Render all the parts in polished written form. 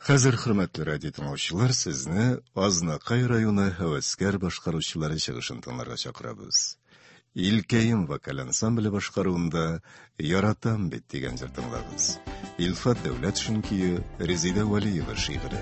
Хәзер хөрмәтле радио тыңлаучылар, сезне Азнакай районы һәвәскәр башкаручылары чыгышын тыңларга чакырабыз. Илкәем вокаль ансамбле башкаруында «Яратам бит» дигән җыр тыңлабыз. Илфат Дәүләтшин көе, Резида Валиева шигыре.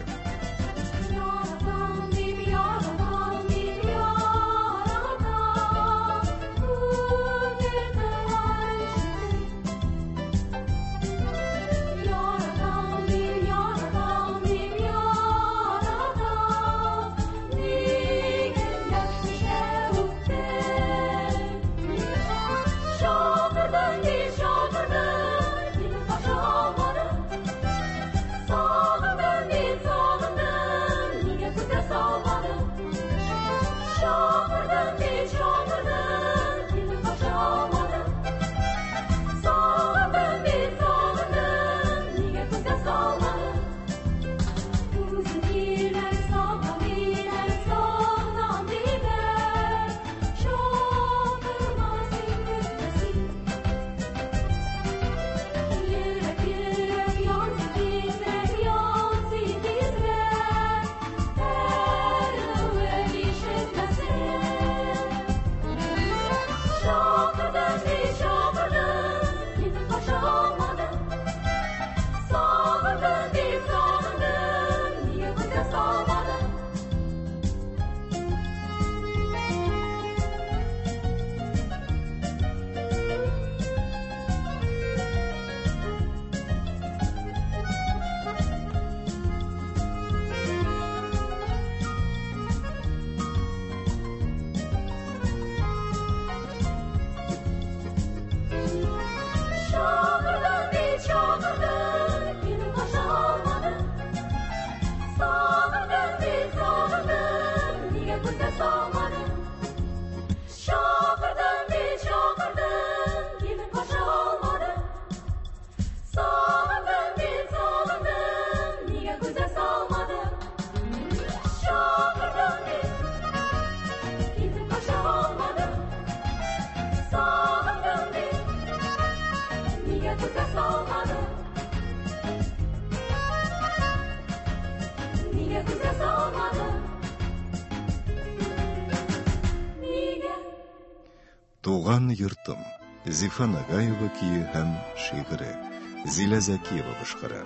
Туган йортым. Зифа Нагаева көе һәм шигыре. Зилә Зәкиева башкара.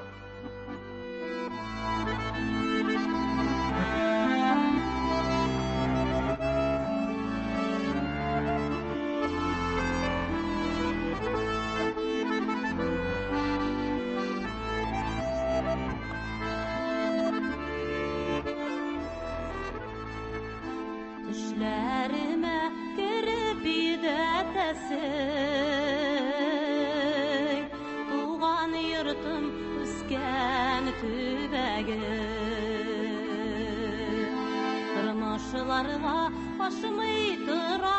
Туган йортым үскән төбәге, тормышларга ашмый тора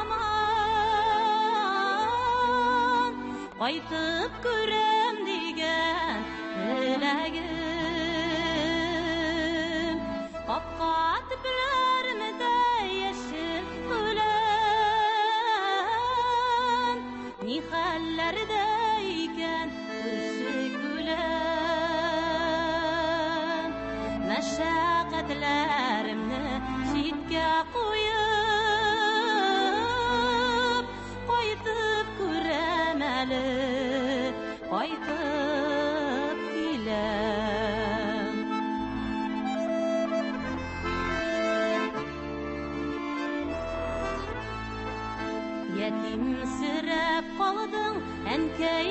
һаман, кайтып күрәм дигән теләгем, капка төпләрмедә яшел үлән, ни хәлләрдә икән күрше күлән, мәшәкатьләремне читкә куеп, кайтып күрәм әле, кайтып киләм. Ятимсерәп калдың, әнкәй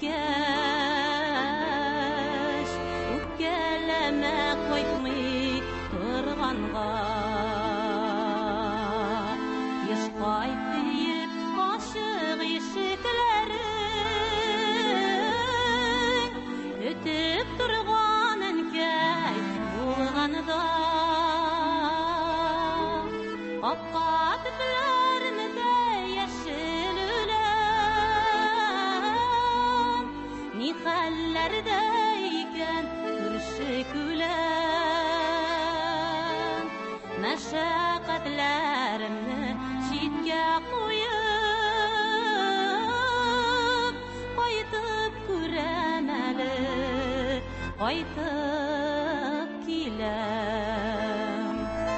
киткәч, үпкәләмә кайтмый торганга. Еш кайт диеп ачык ишекләрен, көтеп торган әнкәй булганда, капка төпләрмедә яшел үлән, ни хәлләрдә икән күрше күлән, мәшәкатьләремне читкә куеп, кайтып күрәм әле, кайтып киләм.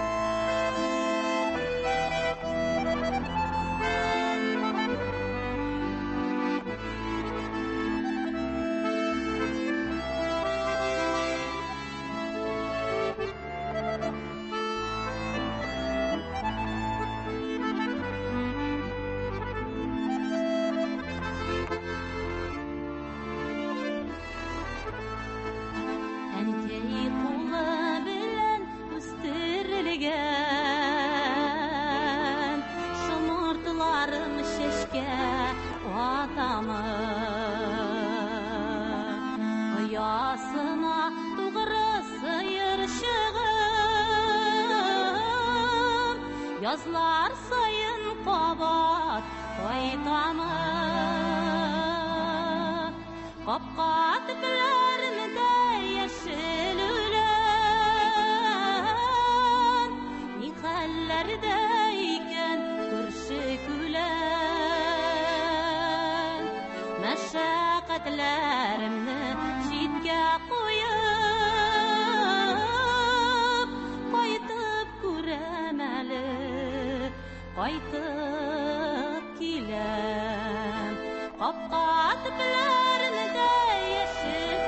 Әнкәй кулы белән үстерелгән шомыртларым чәчкә атамы. Оясына тугры сыер чыгып, язлар сайын кабат кайтамы. Капка төпләрендә яшел үлән, ни хәлләрдә икән күрше күлән. Мәшәкатьләремне читкә куеп, кайтып күрәм әле, кайтып киләм. Капка төпләрендә яшел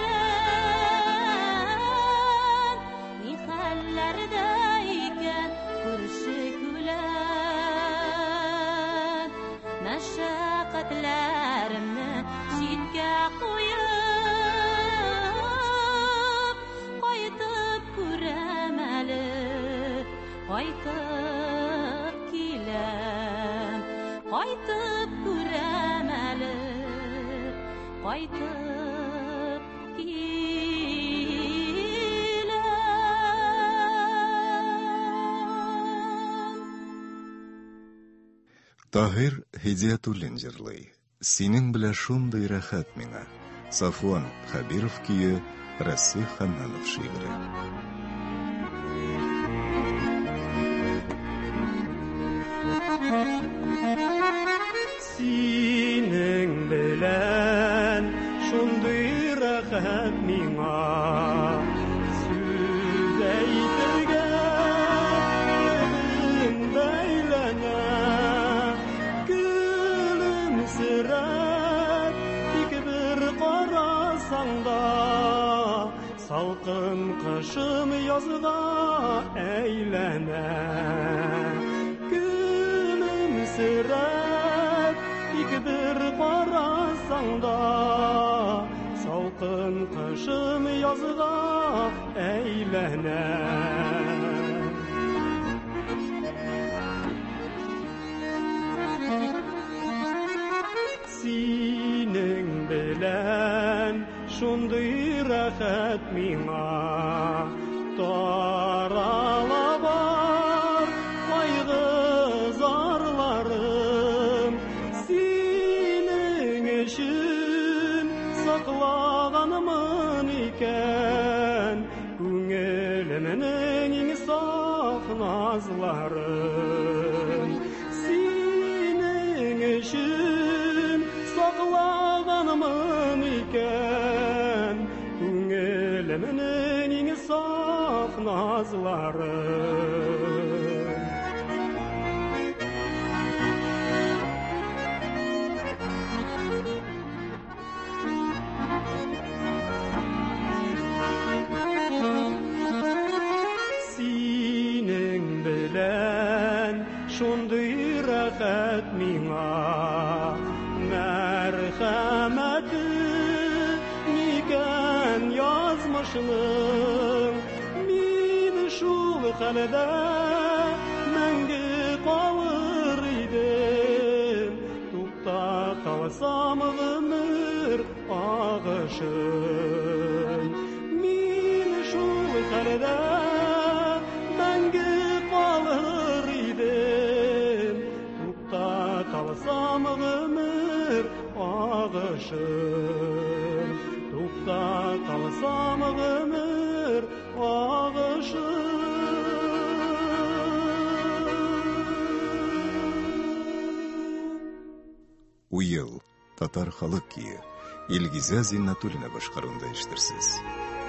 үлән, ни хәлләрдә икән күрше күлән. Мәшәкатьләремне читкә куеп, кайтып күрәм әле, кайтып киләм. Кайтып күрәм әле, кайтып киләм. Таһир Хидиятуллин җырлый. Синең белән шундый рәхәт миңа. Сафуан Хабиров көе, Расих Ханнанов шигъре. Синең белән шундый рәхәт миңа, сүз әйтергә телем бәйләнә. Көлемсерәп тик бер карасаң да, салкын кышым язга әйләнә. Көлемсерәп тик бер карасаң да, салкын кышым язга әйләнә. Синең белән шундый рәхәт миңа, тарала бар кайгы зарларым. Синең өчен саклаганмын икән күңелемнең иң саф назларын. Синең өчен саклаганмын икән күңелемнең иң саф назларын. Синең белән шундый рәхәт миңа, мәрхәмәте микән язмышның. Мин шул хәлдә мәңге калыр идем, туктап калсам гомер агышын. Мин шул хәлдә мәңге калыр идем, туктап калсам гомер агышын. Туктап калсам гомер агышын. Уел татар халык көе Илгизә Зиннатуллина башкаруында ишетерсез.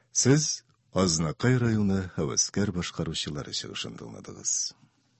Siz Aznaqay rayoni havaskar boshqaruvchilari chig'ishini tingladingiz.